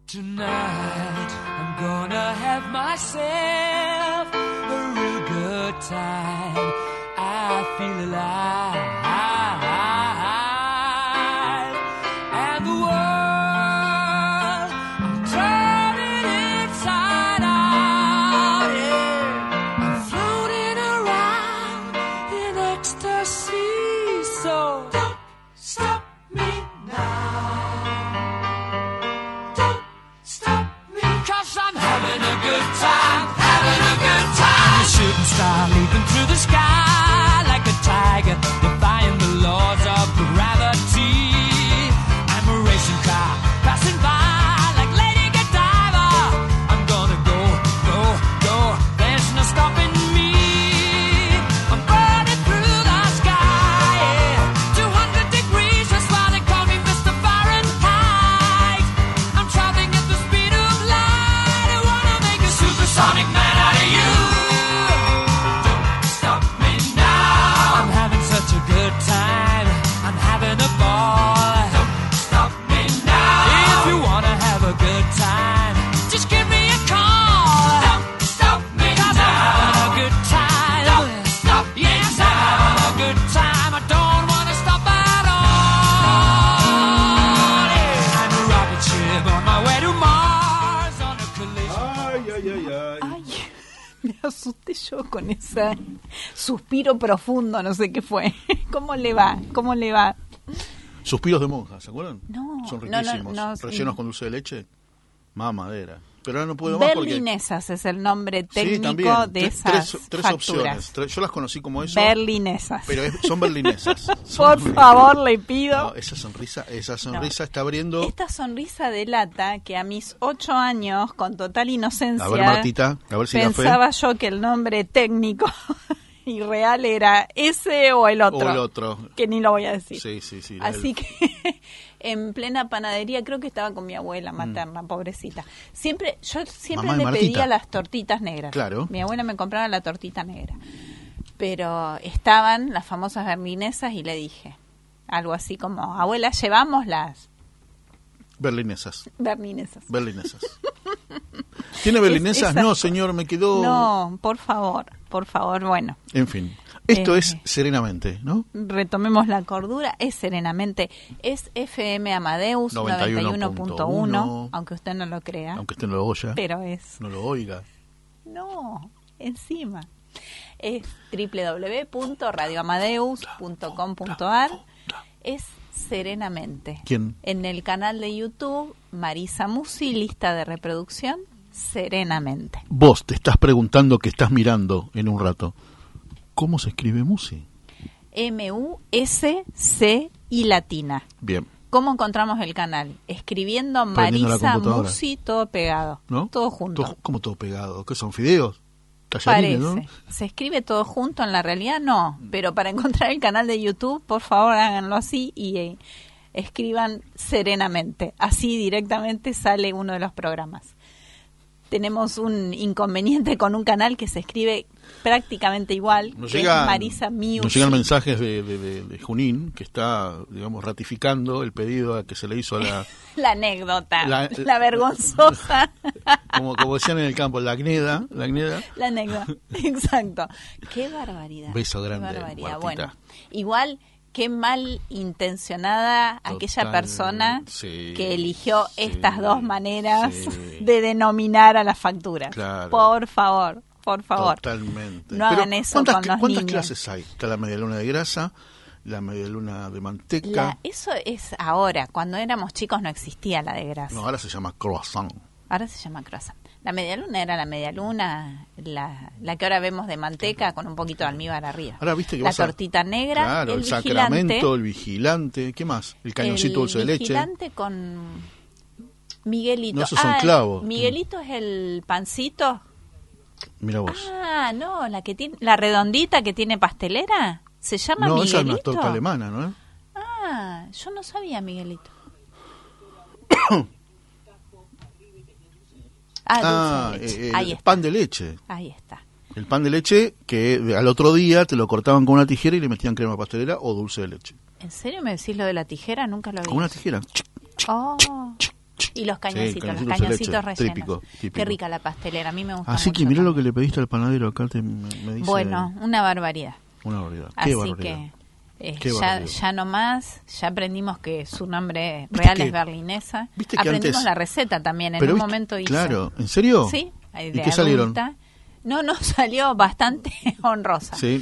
Tonight I'm gonna have myself a real good time. I feel alive, and the world I'm turning inside out. Yeah, I'm floating around in ecstasy. So don't stop me now. I'm having a good time, having a good time. A shooting star leaping through the sky like a tiger, defying the laws of gravity. I'm a racing car passing by like Lady Godiva. I'm gonna go, go, go. There's no stopping me. I'm burning through the sky, yeah. 200 degrees, that's why they call me Mr. Fahrenheit. I'm traveling at the speed of light. I wanna make a supersonic man out of you. Don't stop me now. I'm having such a good time. I'm having a ball. Don't stop me now. If you wanna have a good time, just give me a call. Don't stop me now. I'm having a good time. Don't stop me now. Yes, I'm having a good time. I don't wanna stop at all. Yeah. I'm a rocket ship on my way to Mars on a collision. Ay, ay, ay, ay. Ay, me asusté yo con ese suspiro profundo, no sé qué fue. ¿Cómo le va? ¿Cómo le va? Suspiros de monja, ¿se acuerdan? No, Son no, riquísimos, no, rellenos con dulce de leche. Mamadera. Pero ahora no puedo más porque... Berlinesas es el nombre Sí, técnico también. de esas Tres facturas. opciones. Yo las conocí como eso. Berlinesas. Pero son berlinesas. Por favor, le pido. No, esa sonrisa está abriendo... Esta sonrisa delata que a mis 8 años, con total inocencia, A ver, Martita, a ver si da fe. pensaba yo que el nombre técnico y real era ese o el otro. O el otro. Que ni lo voy a decir. Sí. Así que en plena panadería, creo que estaba con mi abuela materna, pobrecita. Yo siempre Mamá de le Martita. pedía las tortitas negras. Claro. Mi abuela me compraba la tortita negra. Pero estaban las famosas berlinesas y le dije algo así como, abuela, llevamos las Berlinesas. berlinesas. ¿Tiene berlinesas? esa- No, señor, me quedó... No, por favor, bueno. En fin. Esto es Serenamente, ¿no? Retomemos la cordura, es Serenamente, es FM Amadeus 91.1, aunque usted no lo crea, Aunque usted no lo oya, pero es... no lo oiga. No, encima. Es www.radioamadeus.com.ar, es Serenamente. ¿Quién? En el canal de YouTube, Marisa Musi, lista de reproducción, Serenamente. Vos te estás preguntando que estás mirando en un rato. ¿Cómo se escribe Musi? M-U-S-C y latina. Bien. ¿Cómo encontramos el canal? Escribiendo Prendiendo la Marisa computadora. Musi, todo pegado, ¿No? todo junto. ¿Cómo todo pegado? ¿Qué son fideos? Tallarines, Parece. ¿no? ¿Se escribe todo junto? En la realidad no. Pero para encontrar el canal de YouTube, por favor háganlo así y escriban Serenamente. Así directamente sale uno de los programas. Tenemos un inconveniente con un canal que se escribe prácticamente igual, que es Marisa Music. Nos llegan mensajes de Junín, que está, digamos, ratificando el pedido a que se le hizo a la... La anécdota, La- la vergonzosa. como decían en el campo, la agneda. La anécdota, exacto. Qué barbaridad. Beso qué grande, barbaridad. Martita. Bueno, igual, qué mal intencionada aquella Total, persona sí, que eligió sí, estas dos maneras sí. de denominar a las facturas. Claro. Por favor. Totalmente. No hagan eso con los ¿Cuántas niños. clases hay? Está la medialuna de grasa, la medialuna de manteca. Eso es ahora. Cuando éramos chicos no existía la de grasa. No, ahora se llama croissant. Ahora se llama croissant. La medialuna era la medialuna, la que ahora vemos de manteca con un poquito de almíbar arriba. Ahora viste que la vas a- tortita negra, Claro, el vigilante, sacramento, el vigilante. ¿Qué más? El cañoncito dulce de El leche. vigilante con Miguelito. No, esos son clavos. Miguelito es el pancito. Mira vos. Ah, no, la que tiene, la redondita que tiene pastelera. ¿Se llama No, Miguelito? esa es una torta alemana, ¿no? Ah, yo no sabía Miguelito. Dulce de leche. Ahí está. Pan de leche. Ahí está. El pan de leche que al otro día te lo cortaban con una tijera y le metían crema pastelera o dulce de leche. ¿En serio me decís lo de la tijera? Nunca lo vi. Con una tijera. Oh. Y los cañoncitos, Sí, los cañoncitos de leche, rellenos. típico. Qué rica la pastelera, a mí me gusta Así mucho que mirá también. lo que le pediste al panadero, acá me dice... Bueno, una barbaridad. Una barbaridad. Así Qué barbaridad. que Qué ya, barbaridad. ya no más, ya aprendimos que su nombre ¿Viste real que- es berlinesa. viste que Aprendimos antes- la receta también, en Pero un viste- momento hice. Claro, ¿en serio? Sí, ¿Y de qué salieron? adulta. No, salió bastante honrosa. Sí,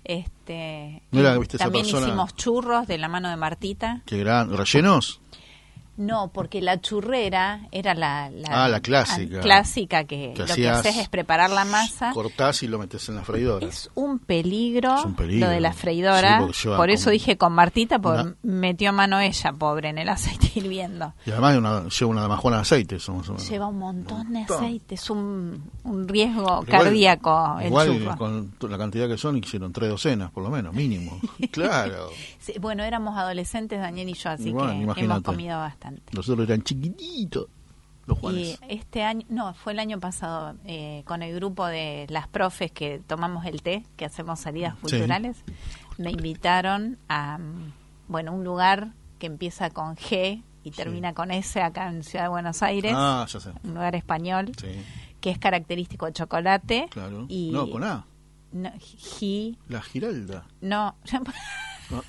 Y Mira, viste, esa también persona- hicimos churros de la mano de Martita. qué gran... ¿Rellenos? No, porque la churrera era la clásica. clásica que lo que hacías- haces es preparar la masa. Cortás y lo metes en la freidora. Es un peligro, Es un peligro. lo de la freidora. Sí, porque lleva por eso como dije con Martita, porque una- metió mano ella, pobre, en el aceite hirviendo. Y además lleva una damajona de aceite. Eso más o menos. Lleva un montón de Montón. aceite, es un riesgo Pero cardíaco el igual churro. con la cantidad que son, hicieron 3 docenas, por lo menos, mínimo. Claro. Sí, bueno, éramos adolescentes, Daniel y yo, así Y bueno, que imagínate. hemos comido bastante. Los otros eran chiquititos, los Y Juanes. este año, no, fue el año pasado, con el grupo de las profes que tomamos el té, que hacemos salidas Sí. culturales, me invitaron a, un lugar que empieza con G y termina con S acá en Ciudad de Buenos Aires, Ah, ya sé. un lugar español, Sí, que es característico de chocolate. claro. Y No, con A. no, La Giralda. no. No.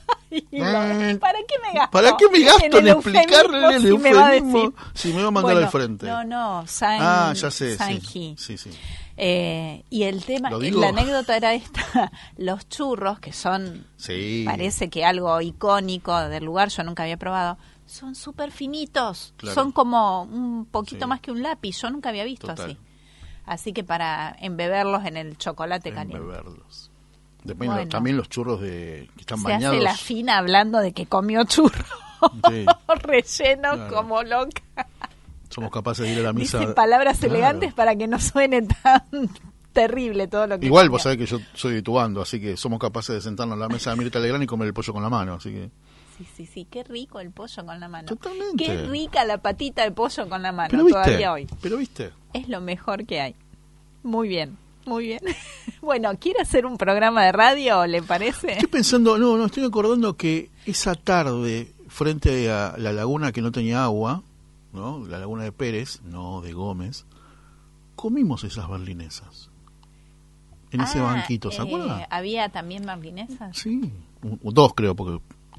¿Para qué me gasto? ¿Para qué me gasto en el explicarle el eufemismo si me va a decir? eufemismo si me va a mandar Bueno, al frente? No, Ah, ya sé, sí. Sanji. Sí, sí. Y el tema, ¿Lo digo? la anécdota era esta, los churros, que son, Sí. parece que algo icónico del lugar, yo nunca había probado, son súper finitos, Claro. son como un poquito Sí. más que un lápiz, yo nunca había visto Total. así. Así que para embeberlos en el chocolate caliente. Beberlos. Depende, Bueno. también los churros que están Se bañados. hace la fina hablando de que comió churros Sí. rellenos Claro. como loca. Somos capaces de ir a la misa. Dice palabras Claro. elegantes para que no suene tan terrible todo lo que Igual comió. vos sabés que yo soy de Tubando, así que somos capaces de sentarnos a la mesa de Mirta Legrand y comer el pollo con la mano, así que... Sí, qué rico el pollo con la mano. Totalmente. Qué rica la patita de pollo con la mano Pero viste, todavía hoy. pero viste. Es lo mejor que hay. Muy bien, muy bien. Bueno, ¿quiere hacer un programa de radio, le parece? Estoy pensando, no, estoy acordando que esa tarde, frente a la laguna que no tenía agua, ¿no? La laguna de Pérez, no de Gómez, comimos esas berlinesas. En ese banquito, ¿se acuerdan? ¿Había también berlinesas? Sí, dos creo, porque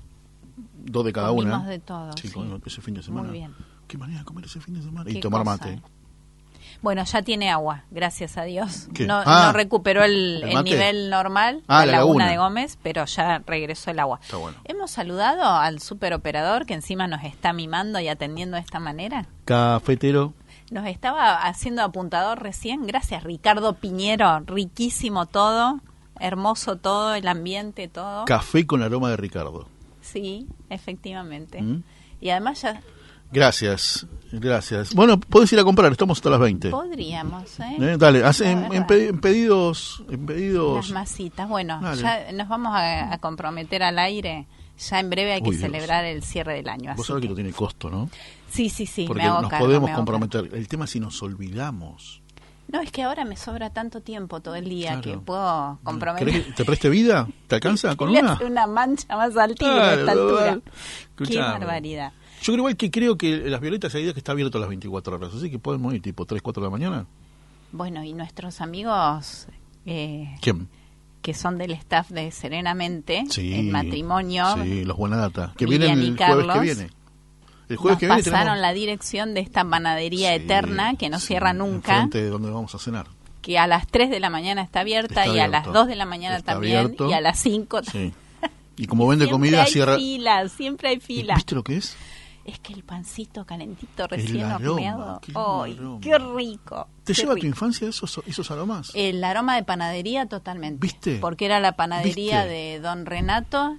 2 de cada Comimos una. de todo, Sí, sí. comimos ese fin de semana. Muy bien. Qué manera de comer ese fin de semana. Y Qué tomar cosa, mate. Bueno, ya tiene agua, gracias a Dios. ¿Qué? No, Ah, no recuperó el ¿el mate? nivel normal, Ah, la la laguna laguna. de Gómez, pero ya regresó el agua. Está bueno. Hemos saludado al superoperador que encima nos está mimando y atendiendo de esta manera. Cafetero. Nos estaba haciendo apuntador recién. Gracias, Ricardo Piñero. Riquísimo todo, hermoso todo, el ambiente, todo. Café con aroma de Ricardo. Sí, efectivamente. ¿Mm? Y además ya Gracias. Bueno, podés ir a comprar, estamos hasta las 20. podríamos, ¿eh? Dale, haz en verdad. pedidos... Las masitas. Bueno, Dale. ya nos vamos a comprometer al aire. Ya en breve hay que Uy, Dios. celebrar el cierre del año. Vos así sabés que no tiene costo, ¿no? Sí, Porque me hago nos cargo, podemos me hago comprometer. El tema es si nos olvidamos. cargo. No, es que ahora me sobra tanto tiempo todo el día Claro. que puedo comprometer. ¿Querés que te preste vida? ¿Te alcanza con Le una? hace una mancha más al tigre a Claro, esta altura. vale. Qué Escuchame. barbaridad. Yo creo igual que creo que las Violetas hay días que está abierto a las 24 horas, así que podemos ir tipo 3, 4 de la mañana. Bueno, y nuestros amigos ¿Quién? que son del staff de Serenamente, Sí. el matrimonio, Sí, los Buenadata. Que Vivian vienen y el jueves Carlos, que viene. El jueves nos que viene pasaron tenemos... la dirección de esta panadería Sí, eterna que no sí, cierra nunca, enfrente de donde vamos a cenar. que a las 3 de la mañana está abierta Está y a abierto. las 2 de la mañana Está también abierto. y a las 5 Sí. Y como vende Siempre comida, hay cierra... fila, siempre hay fila. ¿Viste lo que es? Es que el pancito calentito recién aroma, horneado. qué lindo ¡Ay, aroma. qué rico! ¿Te qué lleva a tu rico. infancia esos aromas? El aroma de panadería totalmente. ¿Viste? Porque era la panadería ¿Viste? de Don Renato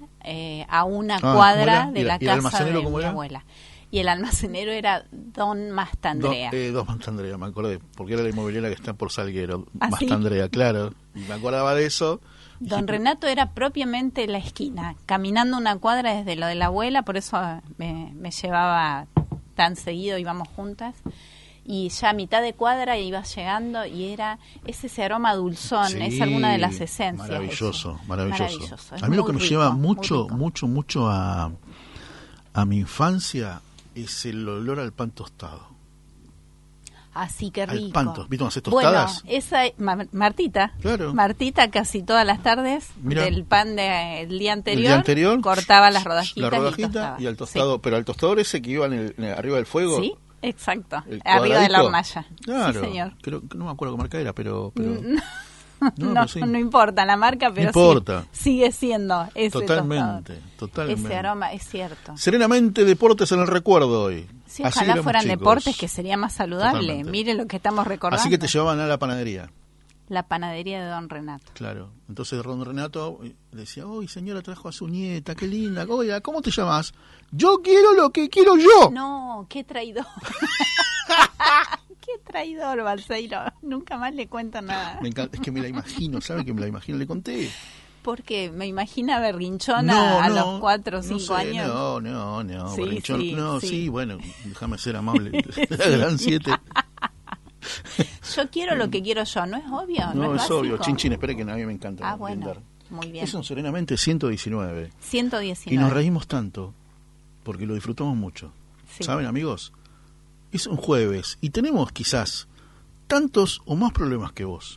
a una ¿cómo cuadra era? de ¿Y la el casa almacenero de cómo mi era? abuela. Y el almacenero era Don Mastandrea. Dos Mastandrea, me acordé, porque era la inmobiliaria que está por Salguero. ¿Ah, sí? Mastandrea, claro. Me acordaba de eso. Don Renato era propiamente la esquina, caminando una cuadra desde lo de la abuela, por eso me llevaba tan seguido, íbamos juntas. Y ya a mitad de cuadra iba llegando y es ese aroma dulzón, Sí, es alguna de las esencias. Maravilloso, eso. maravilloso. Es A mí lo que muy me lleva rico, muy mucho, rico. mucho, mucho a mi infancia es el olor al pan tostado. Así que rico. Al pan, ¿viste cómo haces tostadas? Bueno, esa Martita. Claro. Martita casi todas las tardes Mirá. del pan del día El día anterior cortaba las rodajitas la rodajita y al tostado, pero al tostador ese que iba arriba del fuego. Sí, exacto. El Arriba de la cuadradito. hornalla. Claro. Sí, señor. Creo que no me acuerdo qué marca era, pero No, pero sí. no importa la marca, pero No importa. sí, sigue siendo ese Totalmente, tostador. totalmente. Ese aroma es cierto. Serenamente deportes en el recuerdo hoy. Sí, Así ojalá éramos fueran chicos. deportes, que sería más saludable. Totalmente. Mire lo que estamos recordando. Así que te llevaban a la panadería. La panadería de Don Renato. Claro. Entonces don Renato decía, ¡ay, señora, trajo a su nieta, qué linda! Oiga, ¿cómo te llamas? Yo quiero lo que quiero yo. No, qué traidor. Qué traidor, Balseiro. Nunca más le cuento nada. Me encanta, es que me la imagino, ¿sabe que me la imagino? Le conté. Porque me imagina berrinchona a los 4 o 5 sé, años. No, Sí, berrinchón. sí, No, sí. sí, bueno, déjame ser amable. La gran 7. Yo quiero lo que quiero yo, ¿no es obvio? No, es básico? obvio. Chin, chin, espere que a mí me encanta. Ah, bueno, brindar. muy bien. Es un Serenamente 119. 119. Y nos reímos tanto, porque lo disfrutamos mucho. Sí. ¿Saben, amigos? Es un jueves y tenemos quizás tantos o más problemas que vos.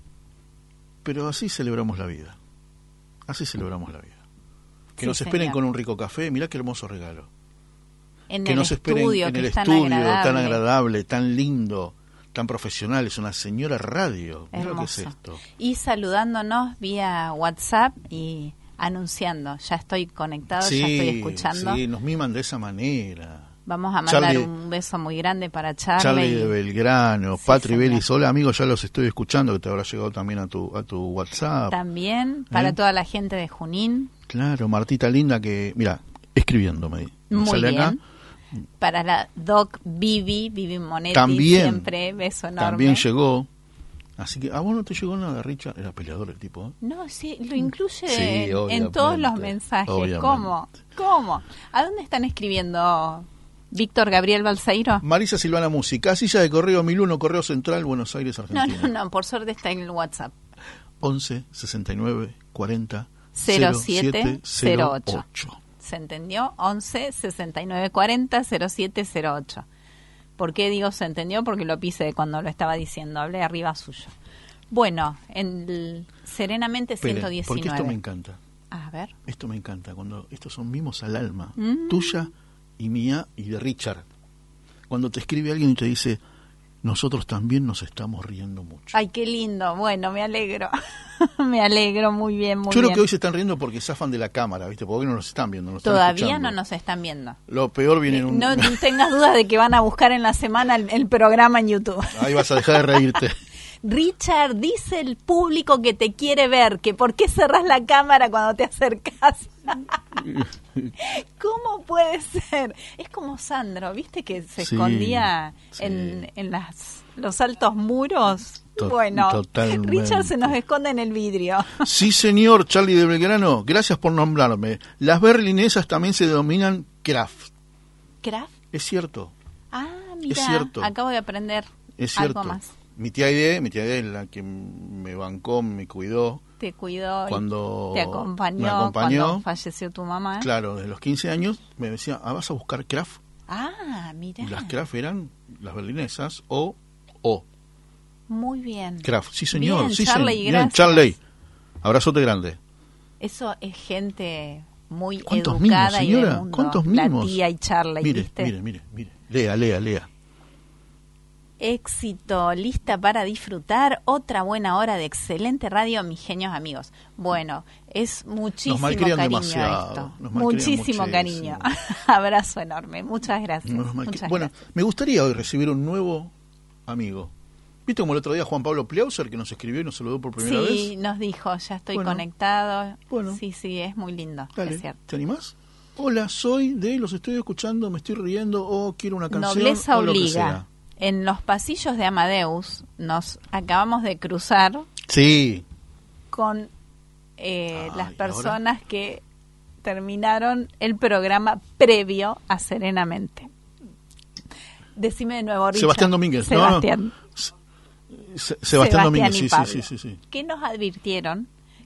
Pero así celebramos la vida. Así celebramos la vida. Que Sí, nos esperen señor. con un rico café, mirá qué hermoso regalo. En Que el nos esperen estudio, en que el es tan estudio agradable. tan agradable, tan lindo, tan profesional. Es una señora radio. Mirá lo que es Hermoso. esto. Y saludándonos vía WhatsApp y anunciando. Ya estoy conectado, ya estoy escuchando. Sí, nos miman de esa manera. Vamos a mandar Charlie- un beso muy grande para Charlie. Charlie de Belgrano, Sí, Patri señor. Belis, hola amigos, ya los estoy escuchando, que te habrá llegado también a tu WhatsApp. También para ¿Eh? toda la gente de Junín. Claro, Martita linda que, mira, escribiéndome. Muy sale bien. acá. Para la Doc Vivi Monetti, También, siempre, beso enorme. también llegó. Así que, a vos no te llegó nada, Richard, era peleador el tipo, ¿eh? No, sí, lo incluye Sí, en obviamente, todos los mensajes. obviamente. ¿Cómo? ¿A dónde están escribiendo Víctor Gabriel Balseiro? Marisa Silvana Musi, casilla de correo 1001, Correo Central, Buenos Aires, Argentina. No, por suerte está en el WhatsApp. 11 69 40 0708. ¿Se entendió? 11 69 40 0708. ¿Por qué digo se entendió? Porque lo pisé cuando lo estaba diciendo, hablé arriba suyo. Bueno, en el Serenamente Espere, 119. porque esto me encanta. A ver. Esto me encanta, cuando estos son mimos al alma, Mm. tuya y mía y de Richard. Cuando te escribe alguien y te dice, nosotros también nos estamos riendo mucho. Ay, qué lindo. Bueno, me alegro. Me alegro, muy bien, muy Yo creo bien. que hoy se están riendo porque zafan de la cámara, ¿viste? Porque no nos están viendo, nos están Todavía escuchando. no nos están viendo. Lo peor viene en un... No tengas dudas de que van a buscar en la semana el programa en YouTube. Ahí vas a dejar de reírte. Richard, dice el público que te quiere ver, que por qué cerrás la cámara cuando te acercas. ¿Cómo puede ser? Es como Sandro, ¿viste que se Sí, escondía sí. en los altos muros? To- Bueno, totalmente. Richard se nos esconde en el vidrio. Sí, señor, Charlie de Belgrano, gracias por nombrarme. Las berlinesas también se denominan craft. ¿Craft? Es cierto, Ah, mira, Es cierto. acabo de aprender es cierto. algo más. Mi tía Aide es la que me bancó, me cuidó. Te cuidó Cuando y te acompañó, me acompañó, cuando falleció tu mamá. Claro, desde los 15 años me decía, vas a buscar craft. Ah, mira. Y las craft eran las berlinesas o Muy bien. craft. Sí, señor. Bien, sí, Charlie, Bien, gracias. Charlie. Abrazote grande. Eso es gente muy ¿Cuántos educada mimos, y de señora? mundo. ¿Cuántos La mimos? tía y Charlie, Mire, ¿viste? mire. Lea. Éxito, lista para disfrutar. Otra buena hora de excelente radio, mis genios amigos. Bueno, es muchísimo malcrian cariño demasiado, esto. nos malcrian Muchísimo cariño. Abrazo enorme. Muchas gracias. Menos mal que- Muchas bueno, gracias. me gustaría hoy recibir un nuevo amigo. ¿Viste como el otro día Juan Pablo Pliauser que nos escribió y nos saludó por primera Sí, vez? nos dijo, ya estoy Bueno, conectado. bueno. Sí, es muy lindo. Dale, Es cierto. ¿te animás? Hola, soy de los estoy escuchando, me estoy riendo o quiero una canción Nobleza o lo que obliga. sea. En los pasillos de Amadeus nos acabamos de cruzar Sí, con Ay, las personas que terminaron el programa previo a Serenamente. Decime de nuevo, Richard. Sebastián Domínguez. No, no. Sebastián. Sebastián Domínguez, y sí, Pablo, sí. que nos advirtieron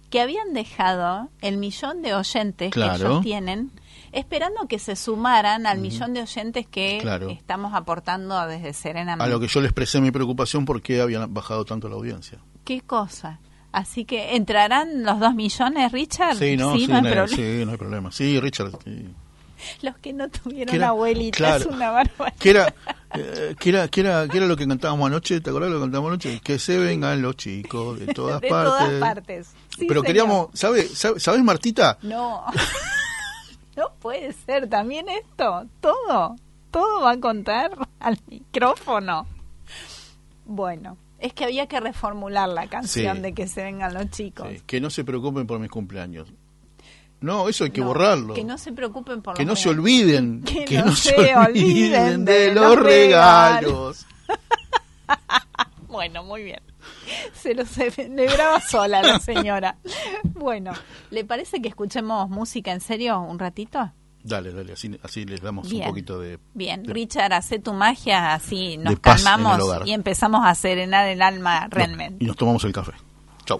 que habían dejado el 1.000.000 de oyentes que Claro. ellos tienen, esperando que se sumaran al 1.000.000 de oyentes que Claro. estamos aportando desde Serenamente. A lo que yo le expresé mi preocupación porque habían bajado tanto la audiencia. ¿Qué cosa? Así que, ¿entrarán los 2 millones, Richard? Sí, no, no hay problema. sí, no hay problema. Sí, Richard. Sí. Los que no tuvieron Que era- abuelita, claro, es una barbaridad. que era lo que cantábamos anoche, ¿te acordás lo que cantábamos anoche? Que se vengan los chicos de todas De partes. todas partes. Sí, Pero señor. queríamos, ¿sabes, Martita? No, no puede ser también esto, todo va a contar al micrófono. Bueno, es que había que reformular la canción Sí. de que se vengan los chicos. Sí, que no se preocupen por mis cumpleaños. No, eso hay que No, borrarlo. Que no se preocupen por Que los no se regalos. olviden. Que no se olviden de de los los regalos. Bueno, muy bien. Se lo celebraba sola la señora. Bueno, ¿le parece que escuchemos música en serio un ratito? Dale, así les damos Bien. un poquito de... Bien, de- Richard, hace tu magia, así nos de paz en el calmamos hogar. y empezamos a serenar el alma No, realmente. y nos tomamos el café. Chau.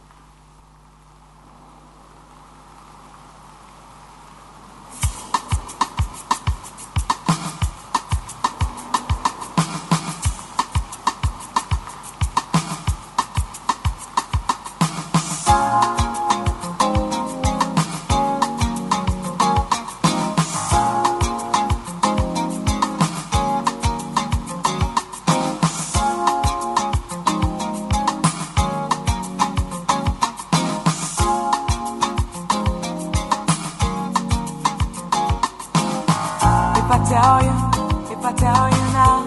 If I tell you now,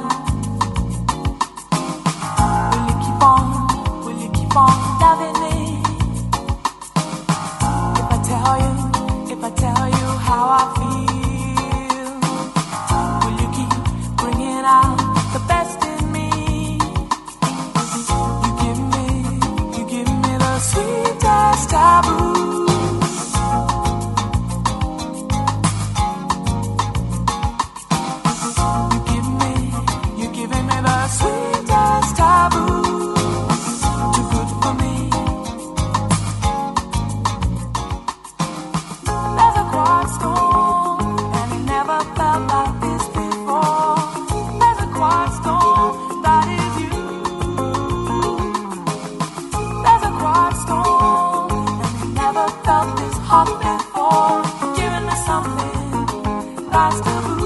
will you keep on loving me? If I tell you how I feel, will you keep bringing out the best in me? You give me the sweetest taboo. You're giving me the sweetest taboo. Too good for me. There's a quiet storm, and it never felt like this before. There's a quiet storm, that is you. There's a quiet storm, and it never felt this hot before. You're giving me something that's taboo.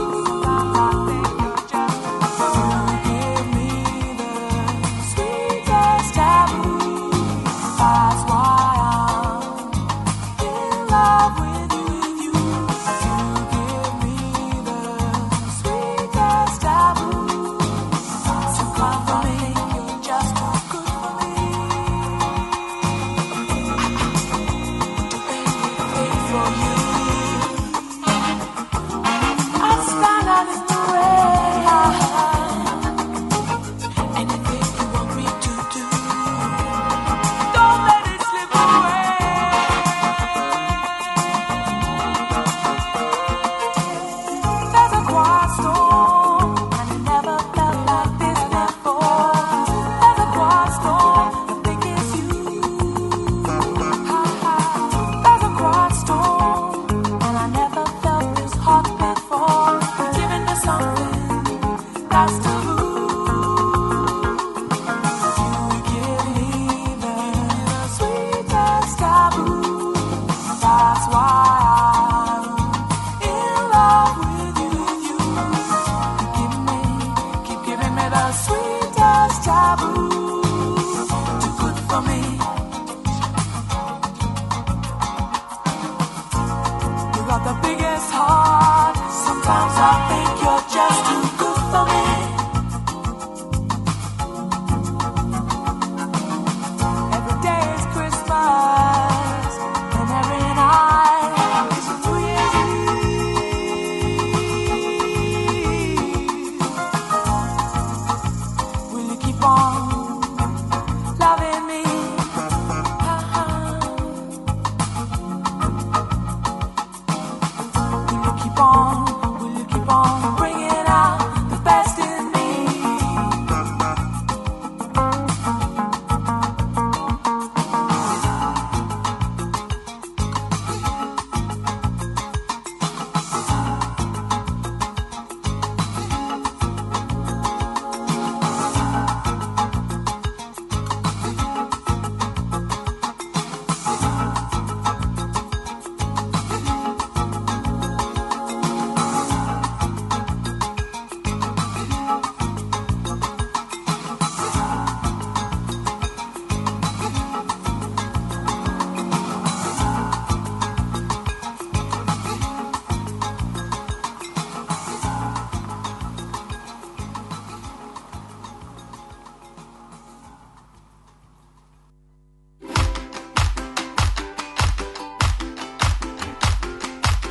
Will you keep on bringing out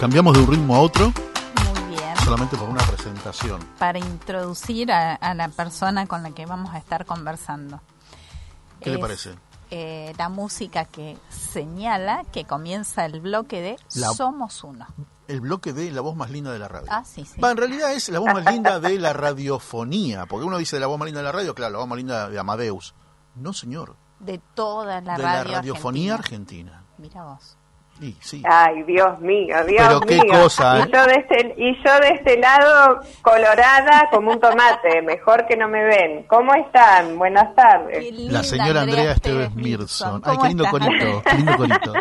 Cambiamos de un ritmo a otro Muy bien. solamente por una presentación. Para introducir a la persona con la que vamos a estar conversando. ¿Qué le parece? La música que señala que comienza el bloque de Somos Uno. El bloque de la voz más linda de la radio. Ah, sí, sí. En realidad es la voz más linda de la radiofonía, porque uno dice la voz más linda de la radio, claro, la voz más linda de Amadeus. No, señor. De toda la de radio la radiofonía argentina. argentina. Mira vos. Y sí. Ay, Dios mío, Dios Pero mío. qué cosa, ¿eh? Y yo de este lado, colorada como un tomate, mejor que no me ven. ¿Cómo están? Buenas tardes. Qué linda La señora Andrea Esteves Mirson. Ay, qué lindo corito, qué lindo corito.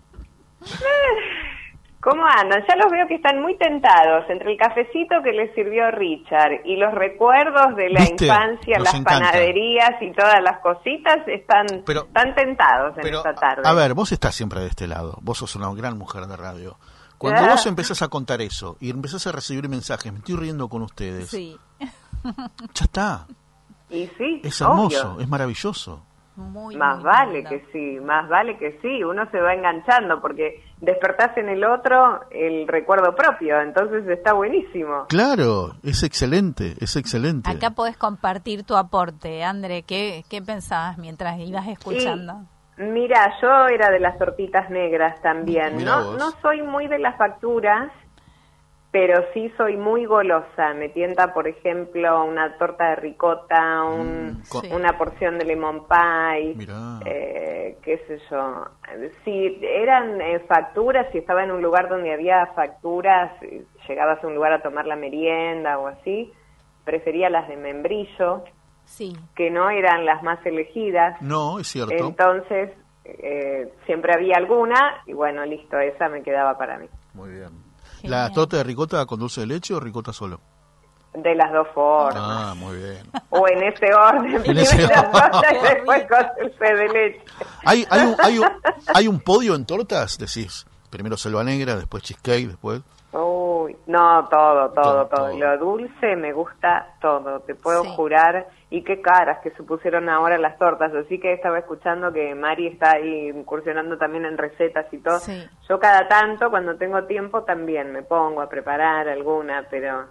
¿Cómo andan? Ya los veo que están muy tentados entre el cafecito que les sirvió Richard y los recuerdos de la ¿Viste? infancia, Nos las encanta. panaderías y todas las cositas están tentados en esta tarde. A ver, vos estás siempre de este lado. Vos sos una gran mujer de radio. Cuando vos empezás a contar eso y empezás a recibir mensajes, me estoy riendo con ustedes. Sí. Ya está. Y sí, Es hermoso, obvio. es maravilloso. Muy, Más muy vale lindo. que sí, más vale que sí, uno se va enganchando porque despertás en el otro el recuerdo propio, entonces está buenísimo. Claro, es excelente, es excelente. Acá podés compartir tu aporte, André. ¿Qué pensabas mientras ibas escuchando? Mira, yo era de las tortitas negras también, Mirá no, vos. no soy muy de las facturas, pero sí soy muy golosa, me tienta por ejemplo una torta de ricota, Sí. una porción de lemon pie, Mirá. qué sé yo. Si eran facturas, si estaba en un lugar donde había facturas, llegabas a un lugar a tomar la merienda o así, prefería las de membrillo, Sí. que no eran las más elegidas. No, es cierto. Entonces, siempre había alguna y bueno, listo, esa me quedaba para mí. Muy bien. Genial. ¿La torta de ricota con dulce de leche o ricota solo? De las dos formas. Ah, muy bien. O en ese orden. En ese primero la torta orden. y después con dulce de leche. ¿Hay un podio en tortas? Decís, primero selva negra, después cheesecake, después... Uy, no, todo. Todo. Lo dulce me gusta todo, te puedo Sí. jurar. Y qué caras que se pusieron ahora las tortas. Así que estaba escuchando que Mari está ahí incursionando también en recetas y todo. Sí. Yo cada tanto, cuando tengo tiempo, también me pongo a preparar alguna, pero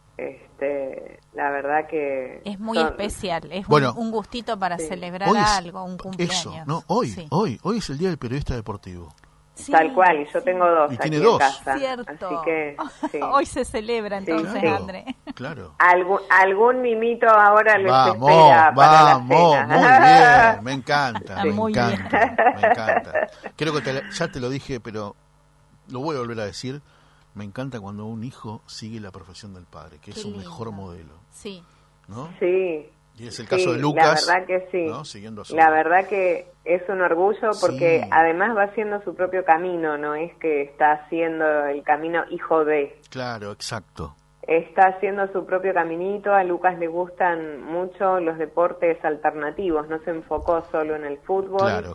la verdad que... Es muy son- especial, es Bueno. un gustito para Sí. celebrar Hoy es algo, un cumpleaños. Eso, no, hoy, Sí. hoy es el día del periodista deportivo. Sí, Tal cual, y yo tengo dos Y aquí tiene en dos. casa. Cierto. Así que, sí. Hoy se celebra entonces, Claro, André. claro. Algún mimito ahora les Vamos, espera para la vamos, cena. muy bien, me encanta, Está me muy encanta, me encanta. Creo que ya te lo dije, pero lo voy a volver a decir. Me encanta cuando un hijo sigue la profesión del padre, que Qué es un lindo. mejor modelo, Sí, ¿no? Sí. Y es el caso Sí, de Lucas, la verdad que sí. ¿no? Siguiendo a su... La verdad que es un orgullo porque Sí. además va haciendo su propio camino, no es que está haciendo el camino hijo de, Claro, exacto. está haciendo su propio caminito. A Lucas le gustan mucho los deportes alternativos, no se enfocó solo en el fútbol. Claro.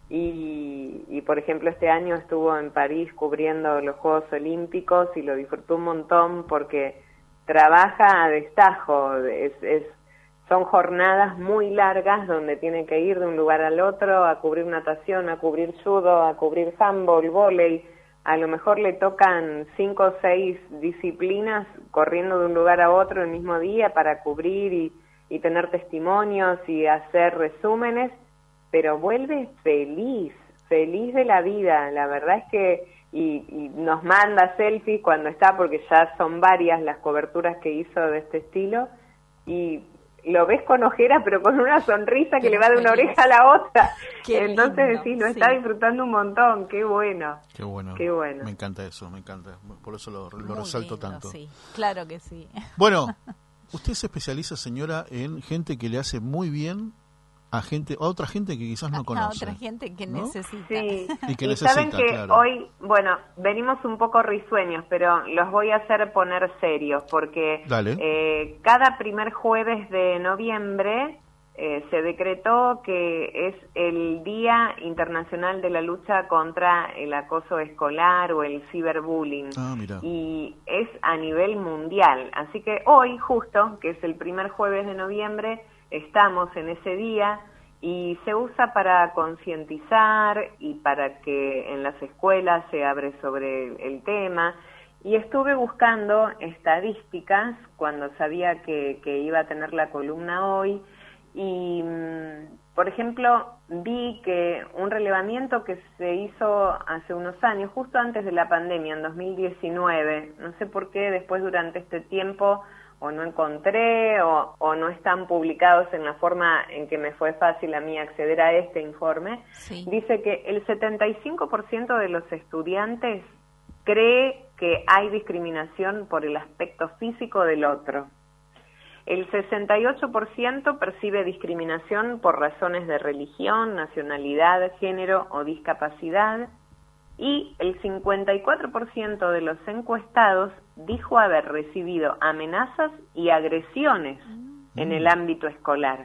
Y por ejemplo este año estuvo en París cubriendo los Juegos Olímpicos y lo disfrutó un montón porque trabaja a destajo, son jornadas muy largas donde tiene que ir de un lugar al otro a cubrir natación, a cubrir judo, a cubrir handball, vóley. A lo mejor le tocan 5 o 6 disciplinas corriendo de un lugar a otro el mismo día para cubrir y tener testimonios y hacer resúmenes, pero vuelve feliz de la vida. La verdad es que y nos manda selfies cuando está, porque ya son varias las coberturas que hizo de este estilo, y lo ves con ojera pero con una sonrisa que le va de una oreja a la otra. Qué Entonces lindo, sí, lo sí. está disfrutando un montón. Qué bueno. Qué bueno. Qué bueno. Me encanta eso, me encanta. Por eso lo muy resalto lindo, tanto. Sí, claro que sí. Bueno, usted se especializa, señora, en gente que le hace muy bien a otra gente que quizás no A conoce. otra gente que ¿no? necesita. Sí, Y que saben necesita, que claro. hoy, bueno, venimos un poco risueños, pero los voy a hacer poner serios, porque Dale. cada primer jueves de noviembre se decretó que es el Día Internacional de la Lucha contra el Acoso Escolar o el Ciberbullying. Ah, mira. Y es a nivel mundial. Así que hoy, justo, que es el primer jueves de noviembre, estamos en ese día y se usa para concientizar y para que en las escuelas se abre sobre el tema. Y estuve buscando estadísticas cuando sabía que iba a tener la columna hoy y, por ejemplo, vi que un relevamiento que se hizo hace unos años, justo antes de la pandemia, en 2019, no sé por qué después durante este tiempo o no encontré o no están publicados en la forma en que me fue fácil a mí acceder a este informe, Sí. dice que el 75% de los estudiantes cree que hay discriminación por el aspecto físico del otro. El 68% percibe discriminación por razones de religión, nacionalidad, género o discapacidad. Y el 54% de los encuestados dijo haber recibido amenazas y agresiones en el ámbito escolar.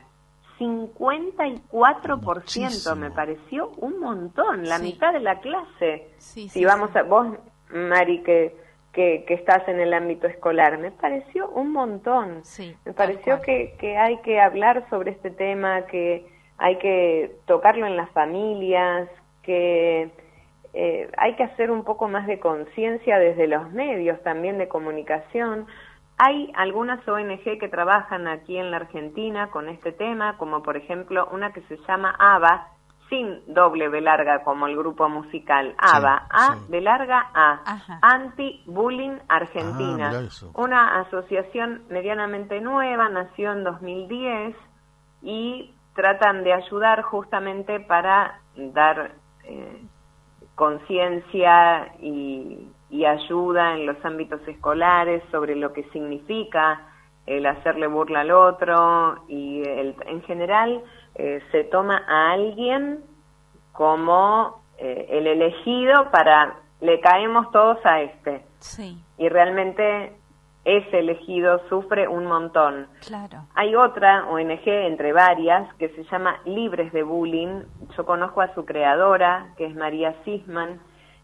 54%, Muchísimo. me pareció un montón, la Sí. mitad de la clase. Sí, Si sí, vamos sí. a vos, Mari, que estás en el ámbito escolar, me pareció un montón. Sí, Me tal pareció cual. que hay que hablar sobre este tema, que hay que tocarlo en las familias, que hay que hacer un poco más de conciencia desde los medios también de comunicación. Hay algunas ONG que trabajan aquí en la Argentina con este tema, como por ejemplo una que se llama ABBA, sin doble B larga como el grupo musical, ABBA, A sí. B larga A, Ajá. Anti-Bullying Argentina, mirá eso. una asociación medianamente nueva, nació en 2010 y tratan de ayudar justamente para dar conciencia y ayuda en los ámbitos escolares sobre lo que significa el hacerle burla al otro y en general se toma a alguien como el elegido para le caemos todos a este Sí, y realmente ese elegido sufre un montón. claro. Hay otra ONG, entre varias, que se llama Libres de Bullying. Yo conozco a su creadora, que es María Sisman,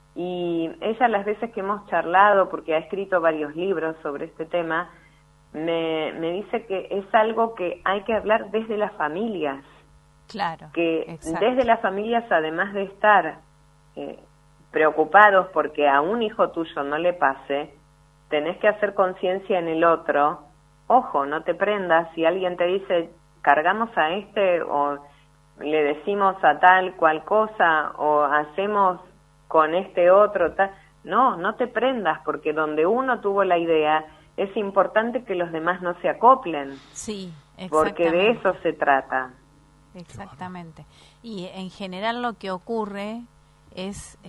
y ella las veces que hemos charlado, porque ha escrito varios libros sobre este tema, me dice que es algo que hay que hablar desde las familias, Claro. que Exacto. desde las familias, además de estar preocupados porque a un hijo tuyo no le pase, tenés que hacer conciencia en el otro. Ojo, no te prendas. Si alguien te dice, cargamos a este, o le decimos a tal cual cosa, o hacemos con este otro, tal. No te prendas, porque donde uno tuvo la idea, es importante que los demás no se acoplen, Sí, porque de exactamente. eso se trata. Exactamente. Y en general lo que ocurre es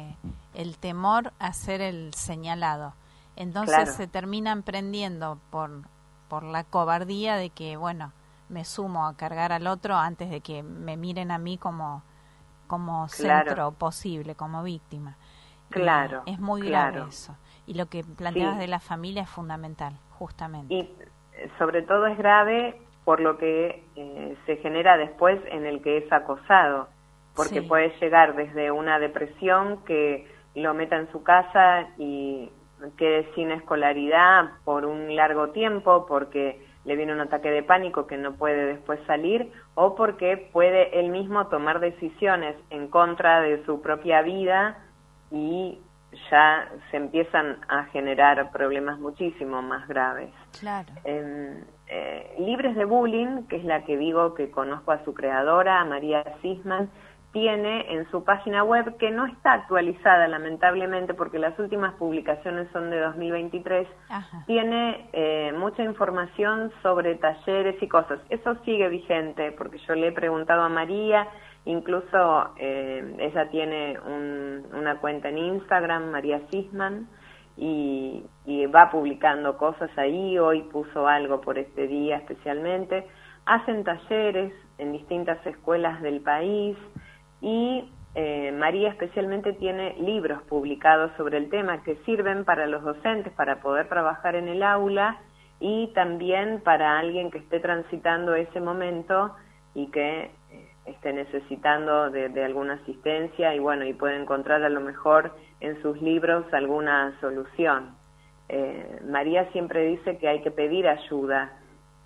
el temor a ser el señalado. Entonces Claro. se terminan prendiendo por la cobardía de que, bueno, me sumo a cargar al otro antes de que me miren a mí como Claro. centro posible, como víctima. Y Claro, es muy claro. grave eso. Y lo que planteabas Sí. de la familia es fundamental, justamente. Y sobre todo es grave por lo que se genera después en el que es acosado, porque Sí. puede llegar desde una depresión que lo meta en su casa y quede sin escolaridad por un largo tiempo porque le viene un ataque de pánico que no puede después salir, o porque puede él mismo tomar decisiones en contra de su propia vida y ya se empiezan a generar problemas muchísimo más graves. Claro. Libres de Bullying, que es la que digo que conozco a su creadora, a María Sisman, tiene en su página web, que no está actualizada lamentablemente porque las últimas publicaciones son de 2023, Ajá. tiene mucha información sobre talleres y cosas. Eso sigue vigente porque yo le he preguntado a María, incluso ella tiene una cuenta en Instagram, María Sisman, y va publicando cosas ahí. Hoy puso algo por este día especialmente. Hacen talleres en distintas escuelas del país y María especialmente tiene libros publicados sobre el tema que sirven para los docentes para poder trabajar en el aula y también para alguien que esté transitando ese momento y que esté necesitando de alguna asistencia y bueno, y puede encontrar a lo mejor en sus libros alguna solución. María siempre dice que hay que pedir ayuda,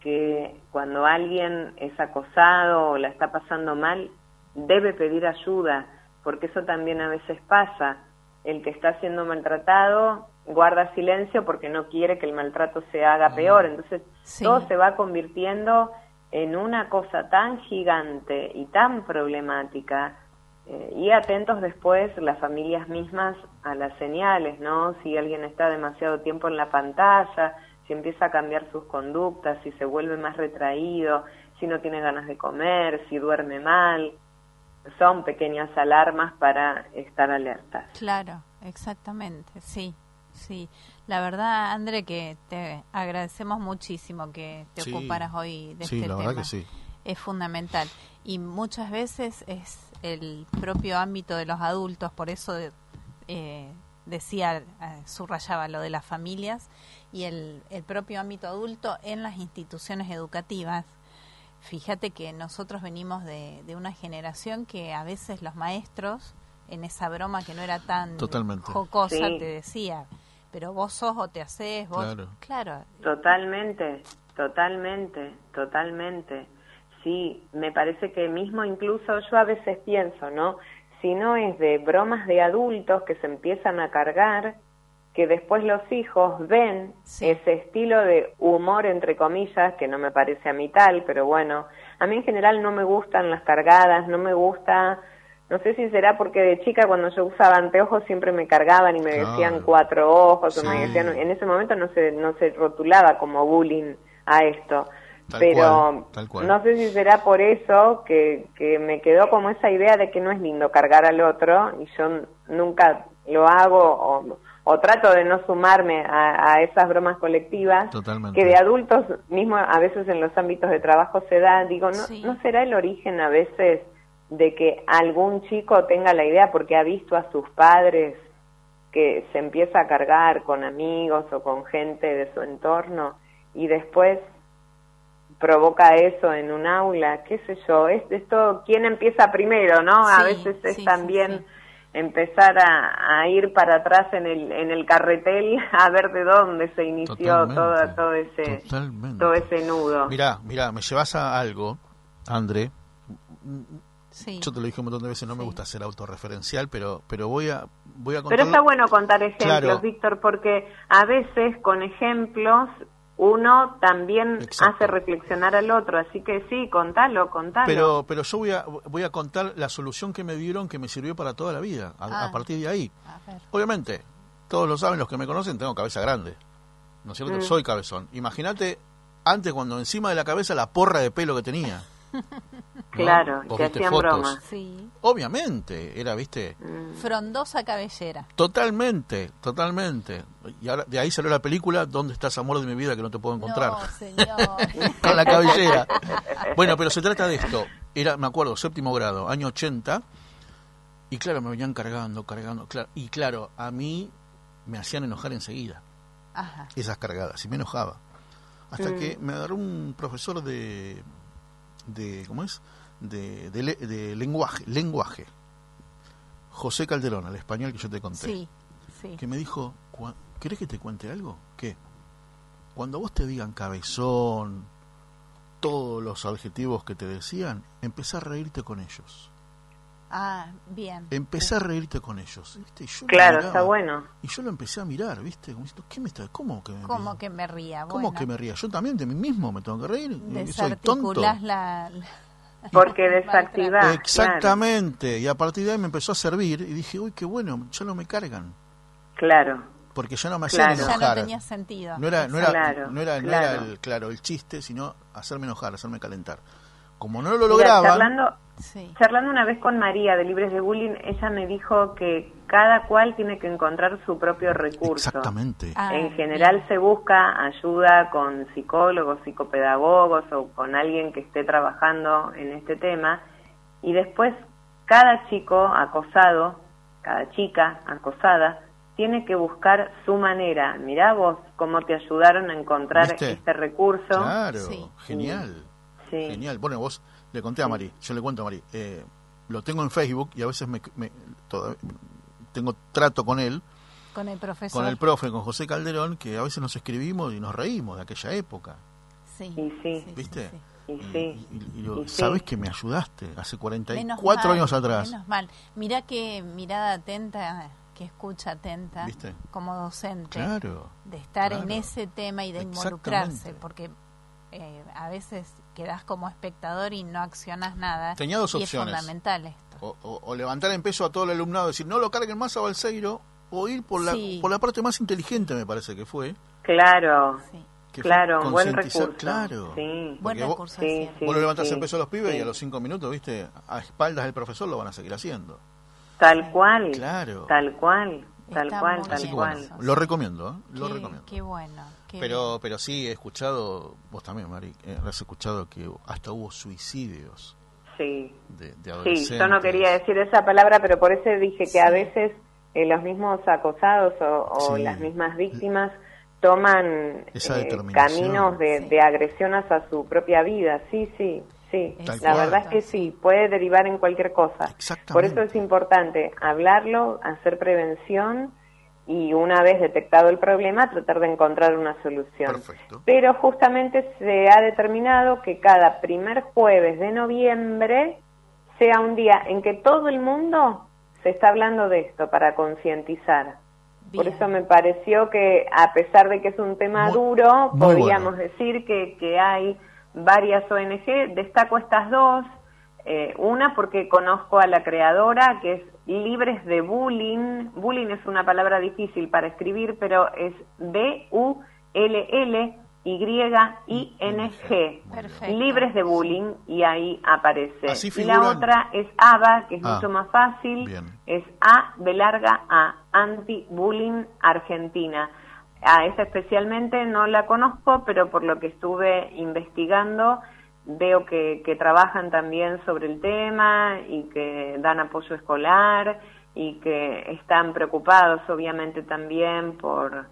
que cuando alguien es acosado o la está pasando mal, debe pedir ayuda, porque eso también a veces pasa. El que está siendo maltratado guarda silencio porque no quiere que el maltrato se haga peor, entonces todo se va convirtiendo en una cosa tan gigante y tan problemática, y atentos después las familias mismas a las señales, ¿no? Si alguien está demasiado tiempo en la pantalla, si empieza a cambiar sus conductas, si se vuelve más retraído, si no tiene ganas de comer, si duerme mal, son pequeñas alarmas para estar alertas. Claro, exactamente, sí. Sí, la verdad, André, que te agradecemos muchísimo que te ocuparas hoy de este tema. Sí, la verdad que sí. Es fundamental. Y muchas veces es el propio ámbito de los adultos, por eso decía, subrayaba lo de las familias, y el propio ámbito adulto en las instituciones educativas. Fíjate que nosotros venimos de una generación que a veces los maestros, en esa broma que no era tan jocosa, te decía, pero vos sos o te hacés, vos... Claro. Totalmente. Sí, me parece que mismo incluso yo a veces pienso, ¿no? Si no es de bromas de adultos que se empiezan a cargar, que después los hijos ven ese estilo de humor, entre comillas, que no me parece a mí tal, pero bueno, a mí en general no me gustan las cargadas, no me gusta... No sé si será porque de chica cuando yo usaba anteojos siempre me cargaban y me decían 4 ojos, o me decían, en ese momento no se rotulaba como bullying a esto. Tal cual. No sé si será por eso que me quedó como esa idea de que no es lindo cargar al otro, y yo nunca lo hago o trato de no sumarme a esas bromas colectivas. Totalmente. Que de adultos, mismo a veces en los ámbitos de trabajo se da, digo, ¿no será el origen a veces de que algún chico tenga la idea porque ha visto a sus padres que se empieza a cargar con amigos o con gente de su entorno y después provoca eso en un aula? Qué sé yo, es esto, ¿quién empieza primero, no? A veces es también empezar a ir para atrás en el carretel a ver de dónde se inició todo ese nudo. Mirá, me llevas a algo, André. Yo te lo dije un montón de veces, no me gusta ser autorreferencial, pero voy a contar. Pero está bueno contar ejemplos, Víctor, porque a veces con ejemplos uno también hace reflexionar al otro, así que sí, contalo. Pero yo voy a contar la solución que me dieron, que me sirvió para toda la vida, a partir de ahí. Obviamente, todos lo saben, los que me conocen, tengo cabeza grande, ¿no es cierto? Soy cabezón. Imagínate, antes cuando encima de la cabeza la porra de pelo que tenía. Claro, que hacían bromas. Sí. Obviamente, era, frondosa cabellera. Totalmente. Y ahora de ahí salió la película ¿Dónde estás, amor de mi vida, que no te puedo encontrar? No, señor. Con la cabellera. Bueno, pero se trata de esto. Me acuerdo, 7º grado, año 80, y claro, me venían cargando, claro, y claro, a mí me hacían enojar enseguida. Ajá. Esas cargadas, y me enojaba. Hasta que me agarró un profesor de lenguaje, José Calderón, al español que yo te conté, que me dijo, ¿querés que te cuente algo? ¿Qué? Cuando vos te digan cabezón, todos los adjetivos que te decían, empezá a reírte con ellos. Bien. Empecé a reírte con ellos, ¿viste? Y yo claro, miraba, está bueno. Y yo lo empecé a mirar, ¿viste? Como diciendo, ¿cómo que me ría? ¿Cómo que me ría? Yo también de mí mismo me tengo que reír. Soy tonto. Porque desactivás. Exactamente. Claro. Y a partir de ahí me empezó a servir y dije, uy, qué bueno, ya no me cargan. Claro. Porque ya no me hacían enojar. Ya no tenía sentido. No era el chiste, sino hacerme enojar, hacerme calentar. Como no lo lograban... Charlando una vez con María de Libres de Bullying, ella me dijo que cada cual tiene que encontrar su propio recurso. Exactamente. En general se busca ayuda con psicólogos, psicopedagogos o con alguien que esté trabajando en este tema, y después cada chico acosado, cada chica acosada, tiene que buscar su manera. Mirá vos cómo te ayudaron a encontrar este recurso. Claro, genial. Genial. Bueno, vos le conté a Mari, yo le cuento a Mari, lo tengo en Facebook y a veces tengo trato con él, con el profesor, con el profe, con José Calderón, que a veces nos escribimos y nos reímos de aquella época. Sí. Y sí. ¿Viste? sí. Y sí. Y Y sí. sabes que me ayudaste hace Menos 44 mal, años atrás. Menos mal. Mirá que mirada atenta, que escucha atenta, ¿Viste? como docente, Claro. de estar claro. en ese tema y de Exactamente. involucrarse, porque a veces quedás como espectador y no accionas nada. Tenía dos y opciones. es fundamental esto. O levantar en peso a todo el alumnado, decir, no lo carguen más a Balseiro, o ir por Sí. la parte más inteligente, me parece que fue. Claro, Sí. Que fue claro, un buen concientizar, recurso. claro. Sí. Buen vos- recurso sí, es cierto. sí. Vos lo levantás en peso a los pibes sí. y a los 5 minutos, viste, a espaldas del profesor lo van a seguir haciendo. Tal cual. Claro. Tal cual. Tal Está cual, muy tal Así que cual. bueno, lo recomiendo, ¿eh? Lo Qué- recomiendo. Qué bueno. qué Pero sí, he escuchado, vos también, Mari, has escuchado que hasta hubo suicidios Sí. de adolescentes. Sí, yo no quería decir esa palabra, pero por eso dije que a veces los mismos acosados o Sí. las mismas víctimas toman Esa determinación. caminos de agresión hacia su propia vida. Sí, sí, sí. Tal La cual. verdad es que sí, puede derivar en cualquier cosa. Exactamente. Por eso es importante hablarlo, hacer prevención y una vez detectado el problema tratar de encontrar una solución. Perfecto. Pero justamente se ha determinado que cada primer jueves de noviembre sea un día en que todo el mundo se está hablando de esto para concientizar. Por Bien. eso me pareció que, a pesar de que es un tema Muy- duro, muy podríamos bueno. decir que hay varias ONG. Destaco estas dos. Una porque conozco a la creadora, que es Libres de Bullying. Bullying es una palabra difícil para escribir, pero es BULLYING. Perfecto. Libres de Bullying, y ahí aparece. Así Y la figuran- otra es ABA, que es Ah, mucho más fácil. bien. Es A de larga A, Anti-Bullying Argentina. A esa especialmente no la conozco, pero por lo que estuve investigando, veo que trabajan también sobre el tema y que dan apoyo escolar y que están preocupados obviamente también por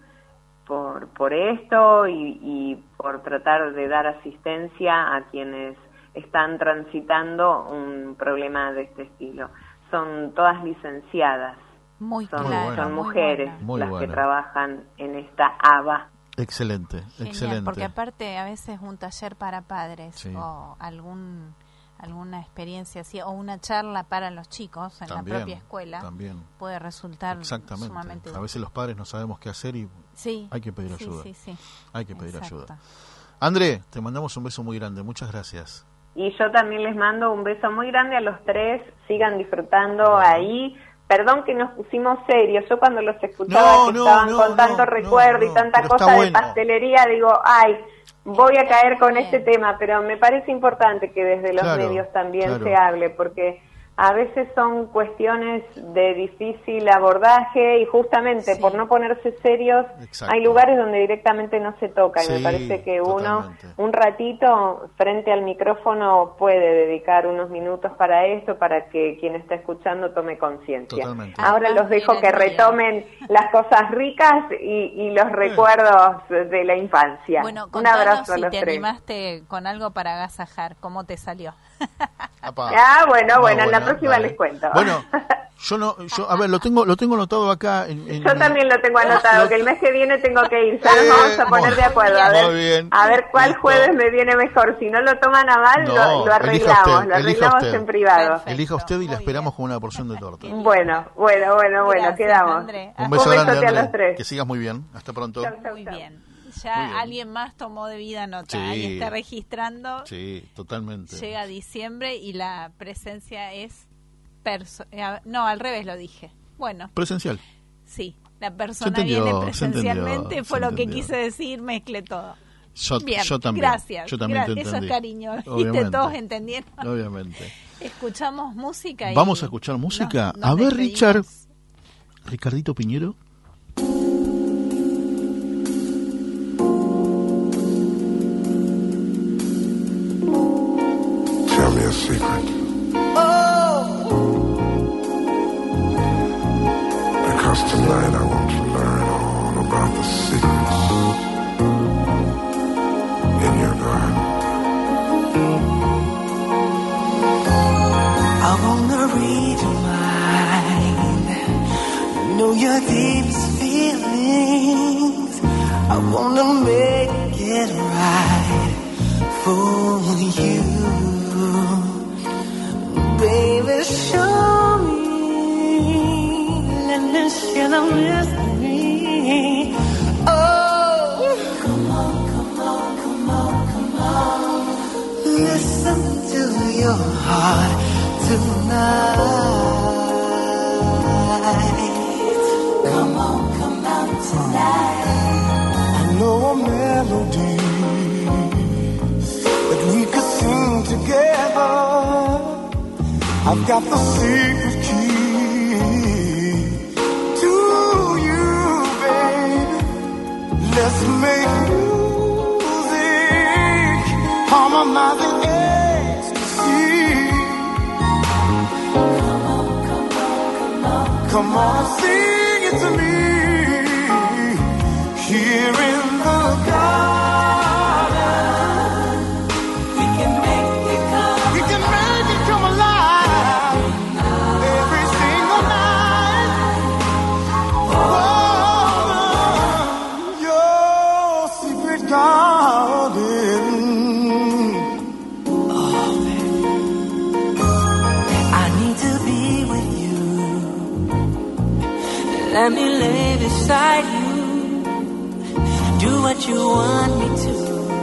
esto y por tratar de dar asistencia a quienes están transitando un problema de este estilo. Son todas licenciadas, Muy son, claro, bueno. son muy mujeres bueno. Muy las bueno. que trabajan en esta ABA. Excelente, Genial, excelente. porque aparte a veces un taller para padres Sí. o alguna experiencia así o una charla para los chicos en También, la propia escuela también. puede resultar Exactamente. sumamente A veces los padres no sabemos qué hacer y sí, hay que pedir sí, ayuda. sí, sí. hay que pedir Exacto. ayuda. André, te mandamos un beso muy grande. Muchas gracias. Y yo también les mando un beso muy grande a los tres, sigan disfrutando ahí. Perdón que nos pusimos serios, yo cuando los escuchaba que estaban con tanto recuerdo y tanta pero cosa está de bueno. pastelería, digo, ay, voy a caer con bien. este tema, pero me parece importante que desde los Claro, medios también claro. se hable, porque a veces son cuestiones de difícil abordaje y justamente Sí. por no ponerse serios Exacto. hay lugares donde directamente no se toca y me Sí, parece que uno totalmente. un ratito frente al micrófono puede dedicar unos minutos para esto, para que quien está escuchando tome conciencia. Totalmente. Ahora Además, los dejo mira, que mira. retomen las cosas ricas y los recuerdos de la infancia. Bueno, Un contanos abrazo a si los te tres. animaste con algo para agasajar, ¿cómo te salió? Apá. Ah, bueno, No, en la próxima dale. les cuento. Bueno, a ver, lo tengo anotado acá. Yo también lo tengo anotado, que el mes que viene tengo que ir, ya nos vamos a poner de acuerdo, muy bien, a ver cuál listo. jueves me viene mejor, si no lo toman a mal, No, lo elija arreglamos, usted, lo elija arreglamos usted. en privado. Perfecto. Elija usted y Muy le esperamos bien. con una porción de torta. Bueno, Gracias, quedamos. André. Un beso Un grande, besote a André. los tres. Que sigas muy bien. Hasta pronto. Chau, chau, Muy chau. bien. Ya Muy bien. alguien más tomó debida nota. Sí. Ahí está registrando. Sí, totalmente. Llega diciembre y la presencia es... no, al revés lo dije. Bueno, Presencial. sí. La persona entendió, viene se presencialmente, entendió, fue se lo que entendió. quise decir, mezclé todo. Bien, Yo también. gracias. Yo también te Eso entendí. es cariño. ¿Viste? Obviamente. Todos entendieron. Obviamente. Escuchamos música. Y Vamos a escuchar música. nos A ver, despedimos. Ricardito Piñero. Tell me a secret. Because tonight I want to learn all about the secrets in your garden. I wanna read your mind, know your deepest feelings. I wanna make it right for you. Baby, show me, let me share the mystery. Oh, come on, come on, come on, come on. Listen to your heart tonight. Come on, come on tonight. I know a melody that we could sing together. I've got the secret key to you, baby. Let's make music, harmonizing ecstasy. Come on, come on, come on, come on, sing it to me. Here in the garden, we can make it come. We can make it come alive every single night. Oh, your secret garden. Oh, baby, I need to be with you. Let me lay beside you. Do what you want me to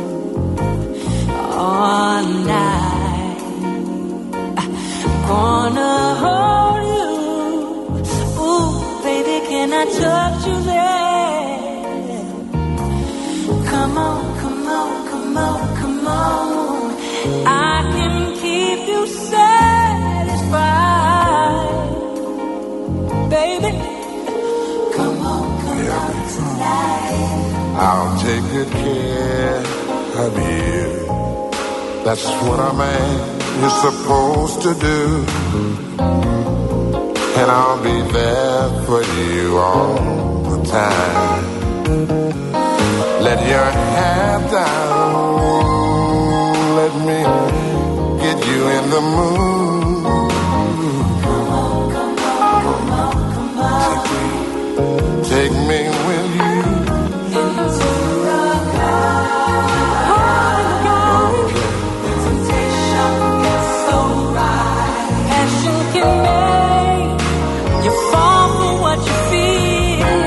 all night. I'm gonna hold you. Ooh, baby, can I touch you there? Come on, come on, come on, come on. I can keep you satisfied, baby. Come on, come on tonight. I'll take good care of you. That's what a man is supposed to do. And I'll be there for you all the time. Let your hair down. Let me get you in the mood. Come on, come on, come on, come on. Take me with you. Into the garden, the temptation gets so right. Passion can make you fall for what you feel.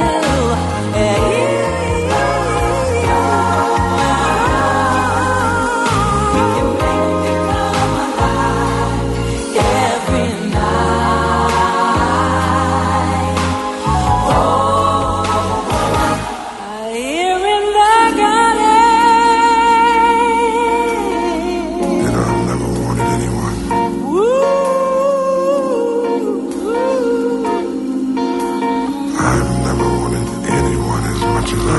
We can make it come alive every night. Oh, here in the garden. And I've never wanted anyone. I've never wanted anyone as much as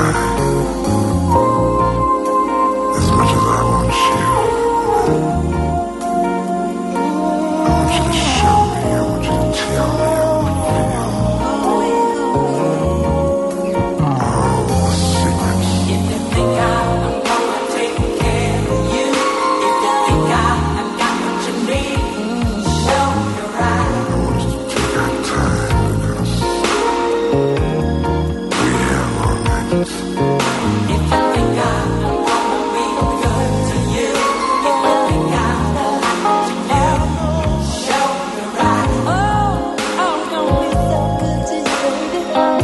I want you. I want you to show me, I want you to tell me how it feels. All the secrets. If you think I'm gonna take care of you, if you think I've got what you need, show me right. I want us to take our time because we have all night. If you think I'm gonna be good to you, if you think I've got what you need, show me right. Oh, I'm gonna be so good to you, baby.